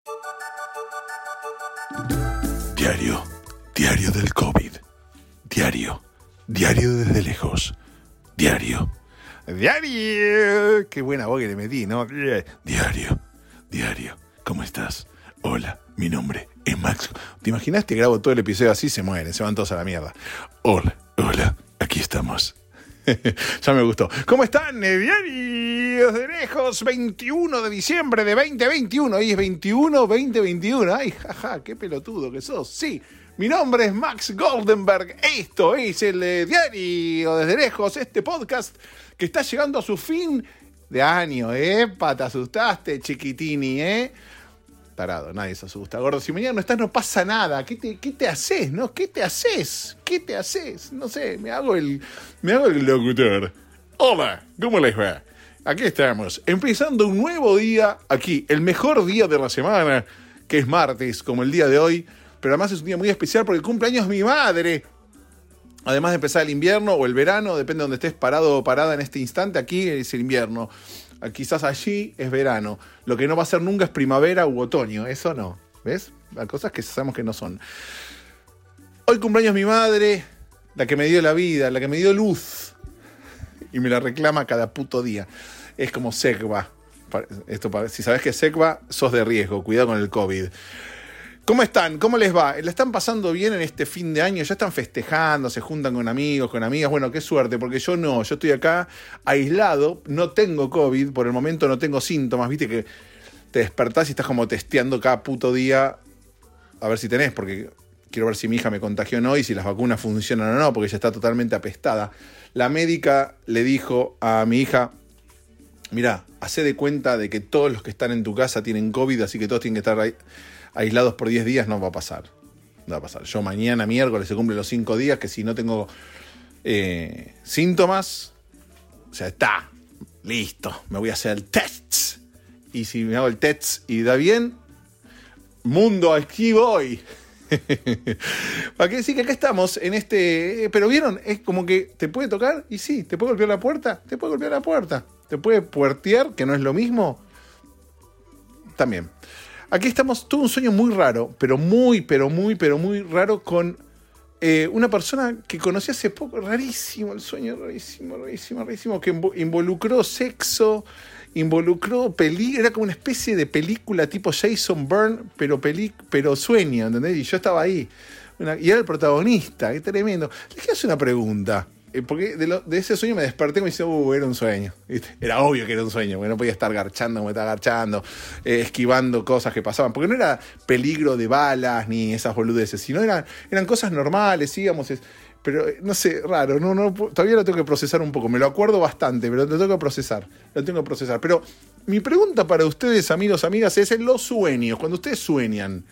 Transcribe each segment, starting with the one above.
Diario del COVID. Diario desde lejos. Diario. Qué buena voz que le metí, ¿no? Diario. ¿Cómo estás? Hola, mi nombre es Max. ¿Te imaginas? Te grabo todo el episodio así, se mueren, se van todos a la mierda. Hola, aquí estamos. Ya me gustó. ¿Cómo están? Diarios de lejos, 21 de diciembre de 2021. Hoy es 2021. Ay, jaja, qué pelotudo que sos. Sí, mi nombre es Max Goldenberg. Esto es el Diario desde lejos, este podcast que está llegando a su fin de año. Te asustaste, chiquitini, Tarado, nadie se asusta. Gordo, si mañana no estás, no pasa nada. ¿Qué te haces, no? ¿Qué te haces? No sé, me hago el locutor. Hola, ¿cómo les va? Aquí estamos, empezando un nuevo día aquí, el mejor día de la semana, que es martes, como el día de hoy, pero además es un día muy especial porque cumpleaños mi madre. Además de empezar el invierno o el verano, depende de donde estés parado o parada en este instante, aquí es el invierno. Quizás allí es verano. Lo que no va a ser nunca es primavera u otoño. Eso no. ¿Ves? Las cosas que sabemos que no son. Hoy cumpleaños mi madre, la que me dio la vida, la que me dio luz. Y me la reclama cada puto día. Es como Sekva. Si sabes que es Sekva, sos de riesgo. Cuidado con el COVID. ¿Cómo están? ¿Cómo les va? ¿La están pasando bien en este fin de año? ¿Ya están festejando? ¿Se juntan con amigos, con amigas? Bueno, qué suerte, porque yo no. Yo estoy acá aislado, no tengo COVID, por el momento no tengo síntomas. Viste que te despertás y estás como testeando cada puto día a ver si tenés, porque quiero ver si mi hija me contagió o no y si las vacunas funcionan o no, porque ella está totalmente apestada. La médica le dijo a mi hija: mirá, hacé de cuenta de que todos los que están en tu casa tienen COVID, así que todos tienen que estar aislados por 10 días. No va a pasar. Yo mañana, miércoles, se cumplen los 5 días, que si no tengo síntomas, o sea, está listo. Me voy a hacer el test. Y si me hago el test y da bien, mundo, aquí voy. ¿Para qué decir que acá estamos en este? Pero vieron, es como que te puede tocar y sí, te puede golpear la puerta. Te puede puertear, que no es lo mismo. También. Aquí estamos, tuve un sueño muy raro, pero muy raro, con una persona que conocí hace poco. Rarísimo el sueño, rarísimo, que involucró sexo, involucró peligro. Era como una especie de película tipo Jason Bourne, pero sueño, ¿entendés? Y yo estaba ahí, y era el protagonista, qué tremendo. Les quiero hacer una pregunta. Porque de ese sueño me desperté y me dice, era un sueño. ¿Viste? Era obvio que era un sueño, porque no podía estar garchando como estaba garchando, esquivando cosas que pasaban. Porque no era peligro de balas ni esas boludeces, sino eran cosas normales, digamos. Pero no sé, raro, todavía lo tengo que procesar un poco. Me lo acuerdo bastante, pero lo tengo que procesar. Pero mi pregunta para ustedes, amigos, amigas, es en los sueños. Cuando ustedes sueñan,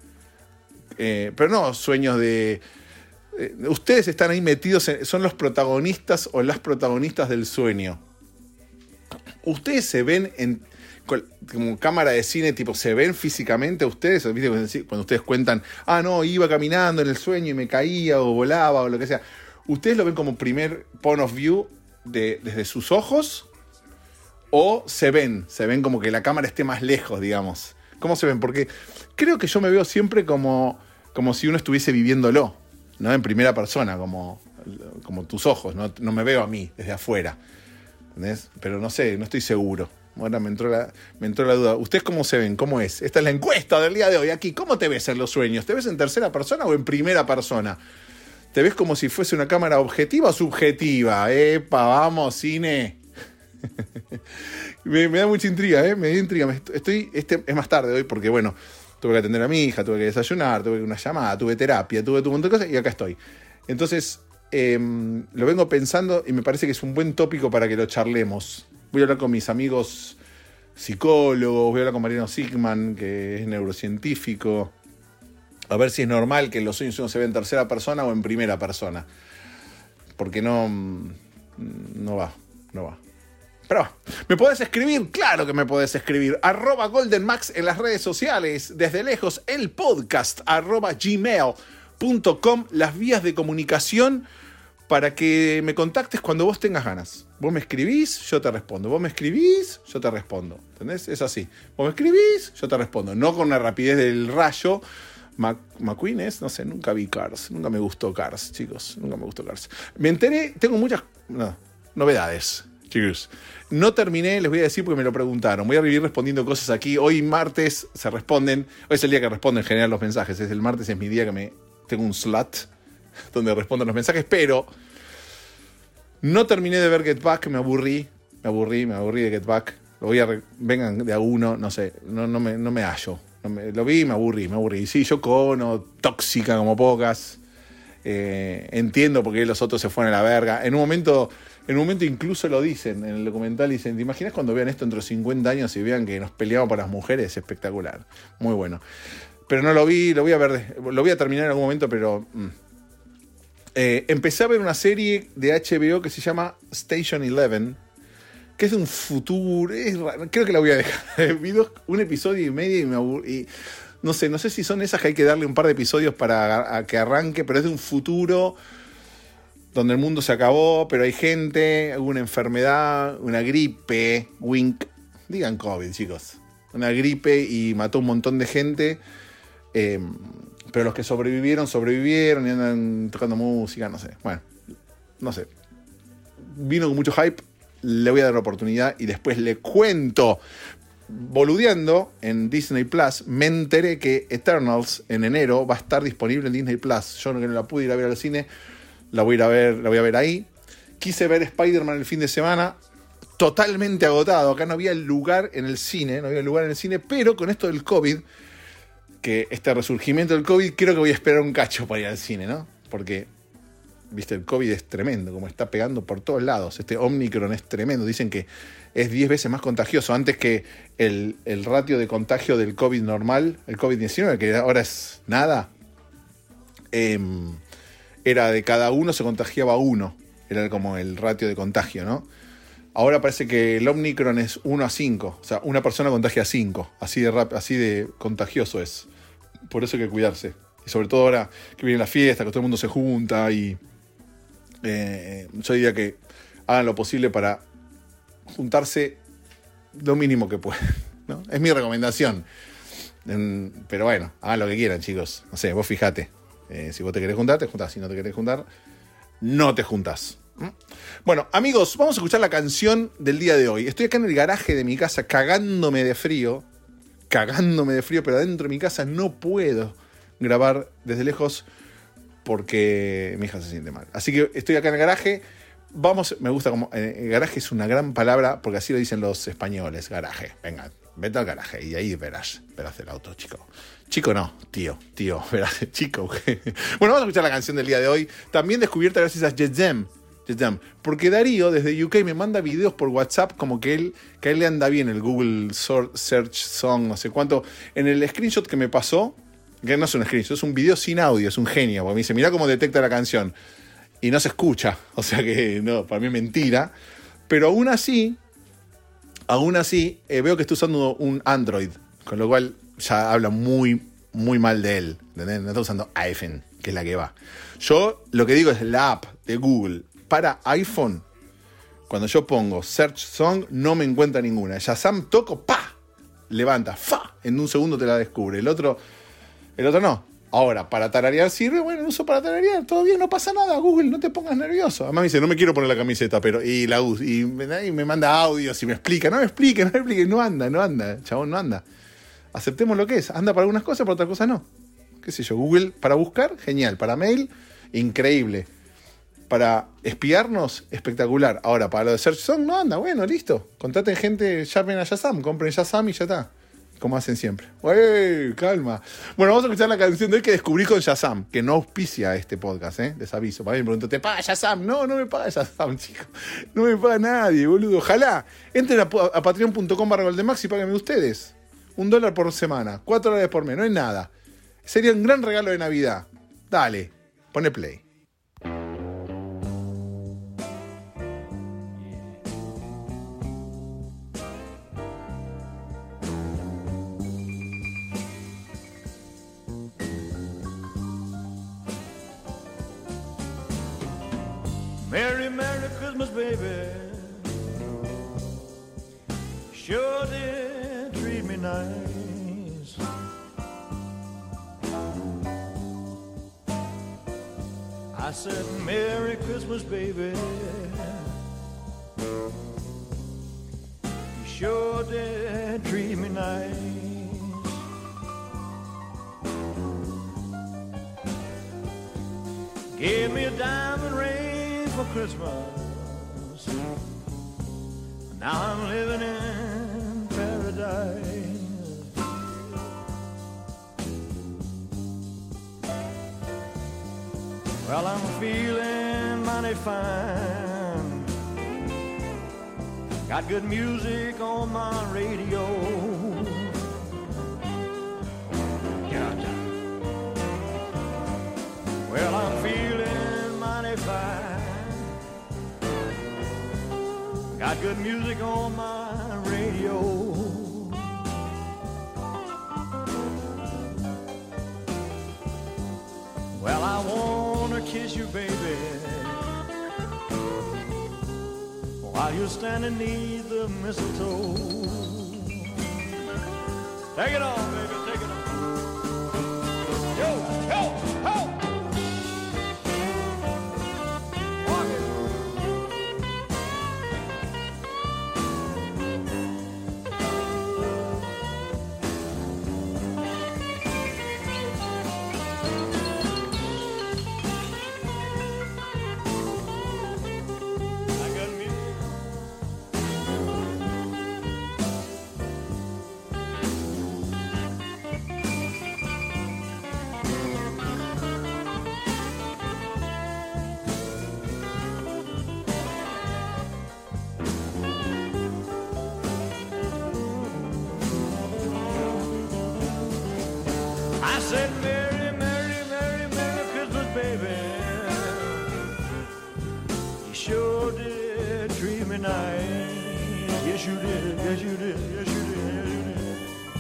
pero no sueños de... ustedes están ahí metidos, son los protagonistas o las protagonistas del sueño. Ustedes se ven como cámara de cine, tipo, ¿se ven físicamente ustedes? ¿Viste? Cuando ustedes cuentan, iba caminando en el sueño y me caía o volaba o lo que sea. ¿Ustedes lo ven como primer point of view desde sus ojos? ¿O se ven como que la cámara esté más lejos, digamos? ¿Cómo se ven? Porque creo que yo me veo siempre como si uno estuviese viviéndolo, ¿no? En primera persona, como tus ojos, no me veo a mí desde afuera, ¿entendés? Pero no sé, no estoy seguro. Ahora me entró la duda. ¿Ustedes cómo se ven? ¿Cómo es? Esta es la encuesta del día de hoy. Aquí, ¿cómo te ves en los sueños? ¿Te ves en tercera persona o en primera persona? ¿Te ves como si fuese una cámara objetiva o subjetiva? ¡Epa, vamos, cine! me da mucha intriga, me da intriga. Es más tarde hoy porque, bueno, tuve que atender a mi hija, tuve que desayunar, tuve una llamada, tuve terapia, tuve un montón de cosas y acá estoy. Entonces, lo vengo pensando y me parece que es un buen tópico para que lo charlemos. Voy a hablar con mis amigos psicólogos, voy a hablar con Mariano Sigman, que es neurocientífico, a ver si es normal que en los sueños uno se ve en tercera persona o en primera persona. Porque no va. Pero, ¿me podés escribir? Claro que me podés escribir. @GoldenMax en las redes sociales. Desde lejos, el podcast, @gmail.com. Las vías de comunicación para que me contactes cuando vos tengas ganas. Vos me escribís, yo te respondo. Vos me escribís, yo te respondo. ¿Entendés? Es así. Vos me escribís, yo te respondo. No con la rapidez del rayo. McQueen es, no sé, nunca vi Cars. Nunca me gustó Cars, chicos. Nunca me gustó Cars. Me enteré, tengo muchas novedades, chicos. No terminé, les voy a decir porque me lo preguntaron. Voy a ir respondiendo cosas aquí. Hoy martes se responden. Hoy es el día que responden en general los mensajes. El martes es mi día que tengo un slot donde respondo los mensajes, pero no terminé de ver Get Back, me aburrí de Get Back. Vengan de a uno, no sé, no me hallo. Lo vi y me aburrí. Y sí, Yoko Ono, tóxica como pocas. Entiendo por qué los otros se fueron a la verga. En un momento incluso lo dicen, en el documental dicen, ¿te imaginas cuando vean esto dentro de 50 años y vean que nos peleamos por las mujeres? Espectacular, muy bueno. Pero no lo vi, lo voy a terminar en algún momento, pero... empecé a ver una serie de HBO que se llama Station 11, que es de un futuro, creo que la voy a dejar. Vi un episodio y medio y me aburrí. No sé si son esas que hay que darle un par de episodios para que arranque, pero es de un futuro donde el mundo se acabó, pero hay gente, alguna enfermedad, una gripe, wink, digan COVID, chicos. Una gripe y mató un montón de gente. Pero los que sobrevivieron y andan tocando música, no sé. Bueno, no sé. Vino con mucho hype, le voy a dar la oportunidad y después le cuento. Boludeando en Disney Plus, me enteré que Eternals en enero va a estar disponible en Disney Plus. Yo no la pude ir a ver al cine, la voy a ver ahí. Quise ver Spider-Man el fin de semana, totalmente agotado. Acá no había lugar en el cine, pero con esto del COVID, que este resurgimiento del COVID, creo que voy a esperar un cacho para ir al cine, ¿no? Porque, viste, el COVID es tremendo, como está pegando por todos lados. Este Omicron es tremendo. Dicen que es 10 veces más contagioso. Antes que el ratio de contagio del COVID normal, el COVID-19, que ahora es nada, era de cada uno se contagiaba uno. Era como el ratio de contagio, ¿no? Ahora parece que el Omicron es 1 a 5. O sea, una persona contagia a 5. Así de contagioso es. Por eso hay que cuidarse. Y sobre todo ahora que viene la fiesta, que todo el mundo se junta. Y yo diría que hagan lo posible para juntarse lo mínimo que puedan, ¿no? Es mi recomendación. Pero bueno, hagan lo que quieran, chicos. No sé, vos fijate. Si vos te querés juntar, te juntás. Si no te querés juntar, no te juntás. Bueno, amigos, vamos a escuchar la canción del día de hoy. Estoy acá en el garaje de mi casa cagándome de frío, pero adentro de mi casa no puedo grabar desde lejos porque mi hija se siente mal. Así que estoy acá en el garaje. Me gusta como... garaje es una gran palabra porque así lo dicen los españoles, garaje. Venga, vete al garaje y ahí verás el auto, chico. Chico no, tío, verás, chico. Bueno, vamos a escuchar la canción del día de hoy. También descubierta gracias a Shazam. Porque Darío desde UK me manda videos por WhatsApp como que a él le anda bien el Google Search Song, no sé cuánto. En el screenshot que me pasó, que no es un screenshot, es un video sin audio, es un genio. Porque me dice, mirá cómo detecta la canción. Y no se escucha, o sea que no, para mí es mentira. Pero aún así veo que está usando un Android, con lo cual ya habla muy, muy mal de él. ¿Entendés? No está usando iPhone, que es la que va. Yo lo que digo es la app de Google para iPhone. Cuando yo pongo Search Song, no me encuentra ninguna. Shazam toco, ¡pa! Levanta, ¡fa! En un segundo te la descubre. El otro no. Ahora, para tararear sirve, bueno, lo uso para tararear, todo bien, no pasa nada, Google, no te pongas nervioso. Además me dice, no me quiero poner la camiseta, pero y la uso, y me manda audios y me explica, no me explique, no anda, chabón, no anda. Aceptemos lo que es, anda para algunas cosas, para otras cosas no. Qué sé yo, Google para buscar, genial, para mail, increíble. Para espiarnos, espectacular. Ahora, para lo de Search Song, no anda, bueno, listo. Contraten gente, llamen a Shazam, compren Shazam y ya está. Como hacen siempre. ¡Ey! Calma. Bueno, vamos a escuchar la canción de hoy que descubrí con Shazam, que no auspicia este podcast, Les aviso. Para mí me pregunto, ¿te paga Shazam? No me paga Shazam, chicos. No me paga nadie, boludo. Ojalá entren a patreon.com/Goldemax y páguenme ustedes. $1 por semana, $4 por mes, no es nada. Sería un gran regalo de Navidad. Dale, pone play. Merry, Merry Christmas, baby. Sure did treat me nice. I said, Merry Christmas, baby. You sure did treat me nice. Gave me a diamond ring for Christmas. Now I'm living in paradise. Well, I'm feeling mighty fine. Got good music on my radio. Well, I'm feeling mighty fine. Got good music on my radio. Well, I wanna kiss you, baby, while you're standing neath the mistletoe. Take it on, baby, take it on. Yo, yo, ho! Said, Merry, Merry, Merry, Merry Christmas, baby. You sure did treat me nice. Yes, you did, yes, you did, yes, you did, yes, you did.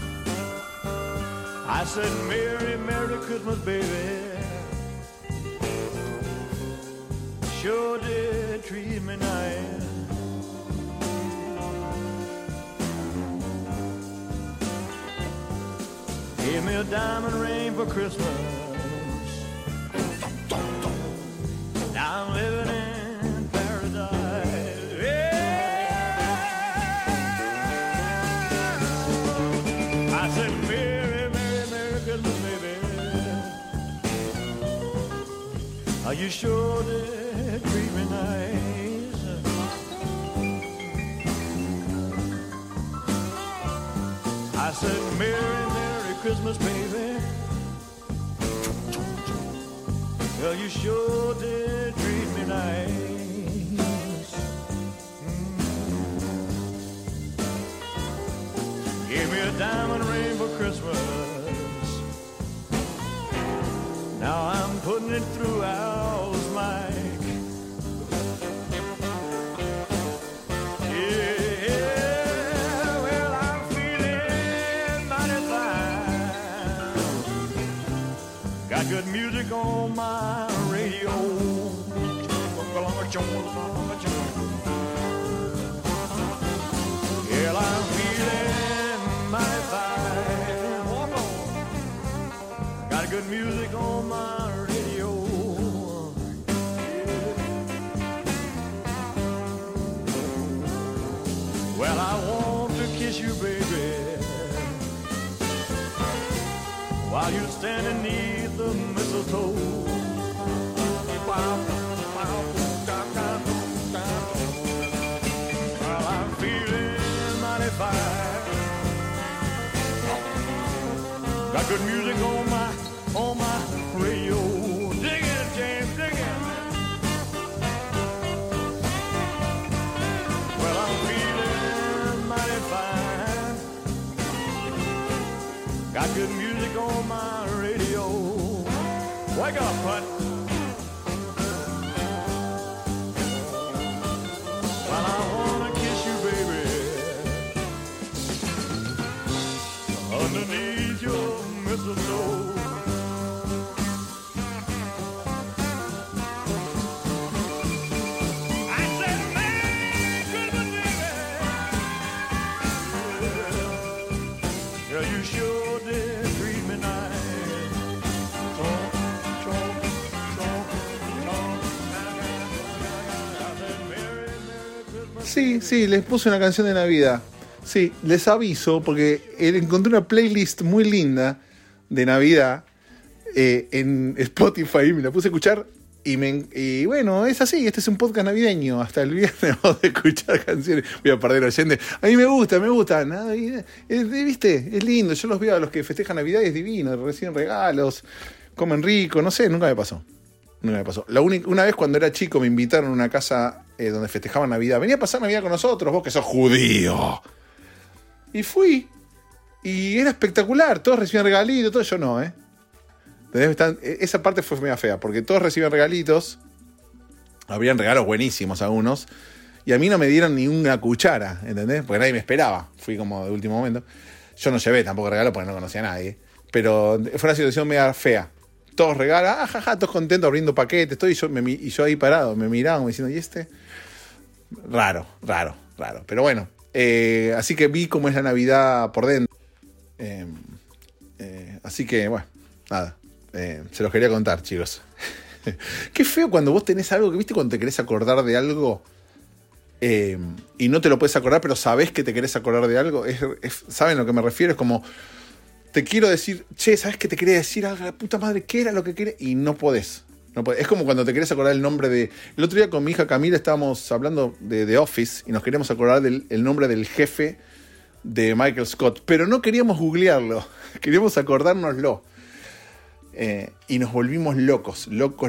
I said, Merry, Merry Christmas, baby. Sure did treat me nice. Gave me a diamond ring for Christmas. Now I'm living in paradise. Yeah. I said, Merry, Merry, Merry Christmas, baby. Oh, you sure did treat me nice. I said, Merry, Merry Christmas, baby. Well, you sure did treat me nice. Gave me a diamond ring for Christmas. Now I'm putting it through Al's mic. Yeah, well, I'm feeling mighty fine. Got good music on my radio. Yeah, I'm feeling mighty fine. Walk on. Got good music on my radio. Well, I want to kiss you, baby, while you're standing neath the mistletoe. Well, I'm feeling mighty fine. Got good music on my radio. Dig it, James, dig it. Well, I'm feeling mighty fine. Got good music on my radio. Wake up, bud. Well, I wanna kiss you, baby, underneath your mistletoe. Sí, les puse una canción de Navidad. Sí, les aviso porque encontré una playlist muy linda de Navidad en Spotify, me la puse a escuchar y bueno, es así, este es un podcast navideño, hasta el viernes vamos a escuchar canciones, voy a perder oyentes, a mí me gusta, Navidad, ¿viste? Es lindo, yo los veo a los que festejan Navidad, es divino, reciben regalos, comen rico, no sé, nunca me pasó. Una vez cuando era chico me invitaron a una casa donde festejaban Navidad, venía a pasar Navidad con nosotros, vos que sos judío. Y fui. Y era espectacular. Todos recibían regalitos, todo. Yo no, esa parte fue media fea. Porque todos recibían regalitos. Habrían regalos buenísimos algunos. Y a mí no me dieron ni una cuchara, ¿entendés? Porque nadie me esperaba. Fui como de último momento. Yo no llevé tampoco regalo porque no conocía a nadie. Pero fue una situación media fea. Todos regalan, todos contentos abriendo paquetes. Todo, y yo ahí parado. Me miraban diciendo, ¿y este? Raro. Pero bueno. Así que vi cómo es la Navidad por dentro. Así que, bueno, nada. Se los quería contar, chicos. Qué feo cuando vos tenés algo que, ¿viste? Cuando te querés acordar de algo y no te lo puedes acordar, pero sabés que te querés acordar de algo. ¿Saben a lo que me refiero? Es como, te quiero decir, che, ¿sabés que te quería decir algo? La puta madre, ¿qué era lo que quería? Y no podés. Es como cuando te querés acordar el nombre de... El otro día con mi hija Camila estábamos hablando de The Office y nos queríamos acordar el nombre del jefe de Michael Scott, pero no queríamos googlearlo, queríamos acordárnoslo. Y nos volvimos locos,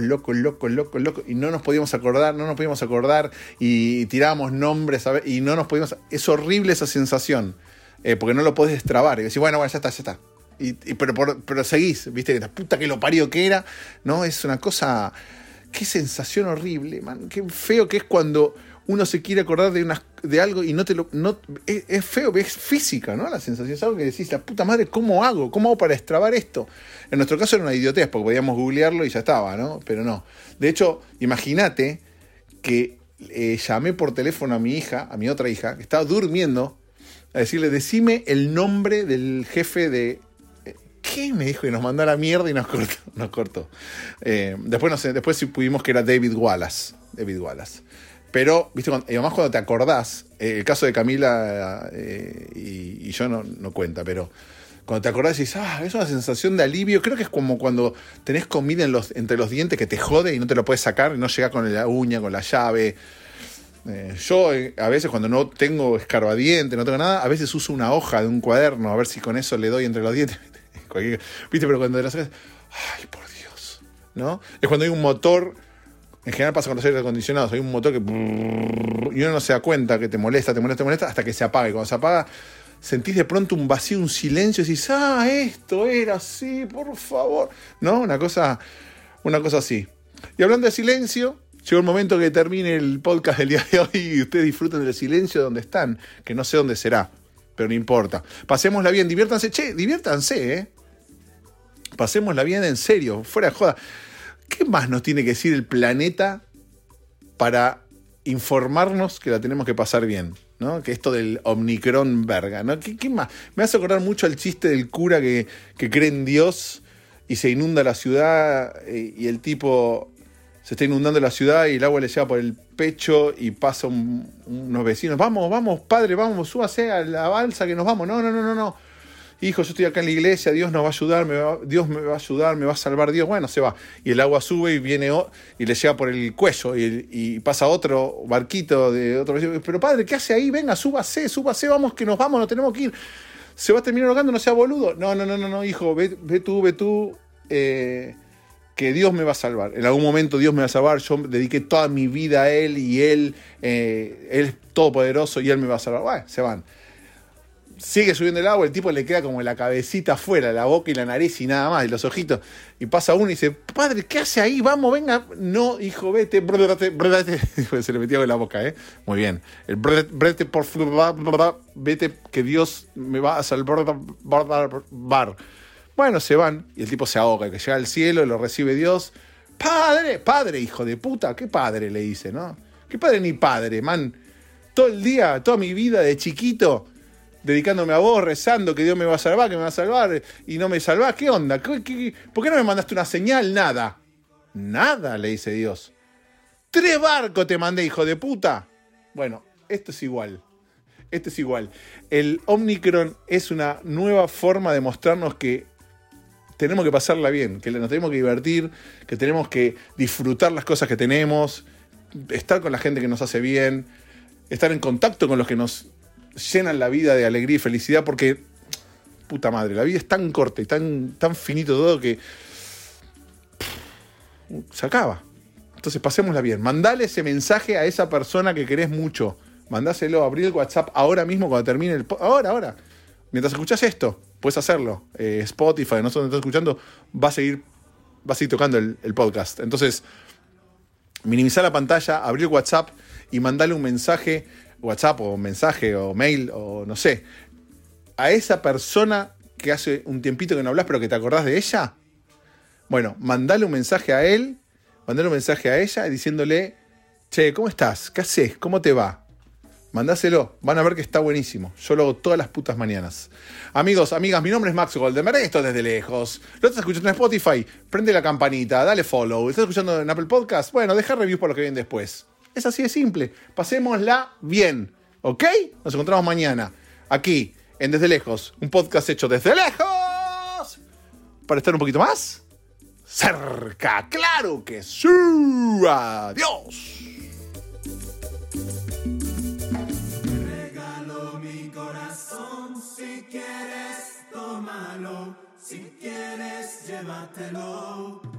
y no nos podíamos acordar, y tirábamos nombres, ¿sabes? Y no nos podíamos... Es horrible esa sensación, porque no lo podés destrabar, y decís, bueno, ya está. Pero seguís, viste, la puta que lo parió que era, ¿no? Es una cosa, qué sensación horrible, man, qué feo que es cuando uno se quiere acordar de algo y es feo, es física, ¿no? La sensación es algo que decís, la puta madre, ¿cómo hago para destrabar esto? En nuestro caso era una idiotez, porque podíamos googlearlo y ya estaba, ¿no? Pero no. De hecho, imagínate que llamé por teléfono a mi hija, a mi otra hija, que estaba durmiendo, a decirle, decime el nombre del jefe de... ¿Qué? Me dijo, y nos mandó a la mierda y nos cortó. Después no sé, después sí pudimos que era David Wallace. Pero, viste, además cuando te acordás, el caso de Camila y yo no cuenta, pero cuando te acordás decís, es una sensación de alivio. Creo que es como cuando tenés comida entre los dientes que te jode y no te lo puedes sacar, y no llegás con la uña, con la llave. Yo a veces cuando no tengo escarbadiente, no tengo nada, a veces uso una hoja de un cuaderno a ver si con eso le doy entre los dientes. ¿Viste? Pero cuando te la sacas, ay, por Dios, ¿no? Es cuando hay un motor, en general pasa con los aires acondicionados, hay un motor que... Y uno no se da cuenta que te molesta, hasta que se apaga. Y cuando se apaga, sentís de pronto un vacío, un silencio, y decís, esto era así, por favor. ¿No? Una cosa así. Y hablando de silencio, llegó el momento que termine el podcast del día de hoy y ustedes disfruten del silencio donde están, que no sé dónde será, pero no importa. Pasémosla bien, diviértanse, Pasémosla bien en serio, fuera de joda. ¿Qué más nos tiene que decir el planeta para informarnos que la tenemos que pasar bien? ¿No? Que esto del Omicron verga, ¿no? ¿Qué más? Me hace acordar mucho al chiste del cura que cree en Dios y se inunda la ciudad y el tipo se está inundando la ciudad y el agua le llega por el pecho y pasa unos vecinos. Vamos, padre, vamos, súbase a la balsa que nos vamos. No. Hijo, yo estoy acá en la iglesia, Dios nos va a ayudar, Dios me va a ayudar, me va a salvar Dios. Bueno, se va. Y el agua sube y viene y le llega por el cuello y pasa otro barquito de otro vecino. Pero padre, ¿qué hace ahí? Venga, súbase, vamos, que nos vamos, nos tenemos que ir. Se va a terminar ahogando, no sea boludo. No, hijo, ve tú, que Dios me va a salvar. En algún momento Dios me va a salvar. Yo dediqué toda mi vida a Él y Él es todopoderoso y Él me va a salvar. Bueno, se van. Sigue subiendo el agua, el tipo le queda como la cabecita afuera, la boca y la nariz y nada más, y los ojitos. Y pasa uno y dice, padre, ¿qué hace ahí? Vamos, venga. No, hijo, vete. Se le metía con la boca, Muy bien. El brete, por favor, vete, que Dios me va a salvar. Bueno, se van, y el tipo se ahoga, que llega al cielo, lo recibe Dios. Padre, hijo de puta, ¿qué padre? Le dice, ¿no? ¿Qué padre ni padre, man? Todo el día, toda mi vida de chiquito, dedicándome a vos, rezando que Dios me va a salvar, y no me salvás. ¿Qué onda? ¿Por qué no me mandaste una señal? Nada, le dice Dios. 3 barcos te mandé, hijo de puta. Bueno, esto es igual. Esto es igual. El Omicron es una nueva forma de mostrarnos que tenemos que pasarla bien, que nos tenemos que divertir, que tenemos que disfrutar las cosas que tenemos, estar con la gente que nos hace bien, estar en contacto con los que nos llenan la vida de alegría y felicidad, porque, puta madre, la vida es tan corta y tan finito todo que se acaba. Entonces pasémosla bien. Mandale ese mensaje a esa persona que querés mucho. Mandáselo, abrí el WhatsApp ahora mismo cuando termine el... Ahora. Mientras escuchás esto, puedes hacerlo. Spotify, no sé dónde estás escuchando, va a seguir tocando el podcast. Entonces, minimizar la pantalla, abrir el WhatsApp y mandale un mensaje, WhatsApp o mensaje o mail o no sé, a esa persona que hace un tiempito que no hablas pero que te acordás de ella. Bueno, mandale un mensaje a él, mandale un mensaje a ella diciéndole, che, ¿cómo estás? ¿Qué haces? ¿Cómo te va? Mandáselo, van a ver que está buenísimo. Yo lo hago todas las putas mañanas. Amigos, amigas, mi nombre es Max Goldenberg, esto desde lejos. ¿Lo estás escuchando en Spotify? Prende la campanita, dale follow. ¿Estás escuchando en Apple Podcast? Bueno, deja reviews por lo que viene después. Es así de simple. Pasémosla bien, ¿ok? Nos encontramos mañana, aquí, en Desde Lejos. Un podcast hecho desde lejos para estar un poquito más cerca. ¡Claro que sí! ¡Adiós! Si quieres, tómalo. Si quieres, llévatelo.